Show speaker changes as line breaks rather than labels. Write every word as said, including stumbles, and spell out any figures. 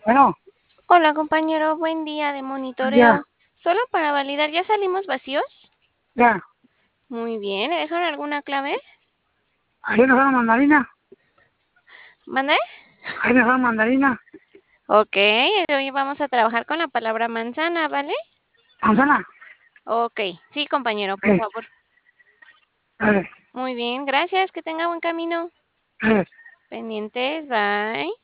Bueno,
Hola compañero, buen día de
ya,
monitoreo. Solo para validar, ¿ya salimos vacíos?
ya.
Muy bien, ¿le dejaron alguna clave?
Ahí nos dan mandarina.
¿Mandé?
Ahí nos dan mandarina.
Ok, hoy vamos a trabajar con la palabra manzana, ¿vale?
Manzana.
Ok, sí compañero, por
Eh,
favor.
dale,
Muy bien, gracias, que tenga buen camino.
dale.
Pendientes, bye.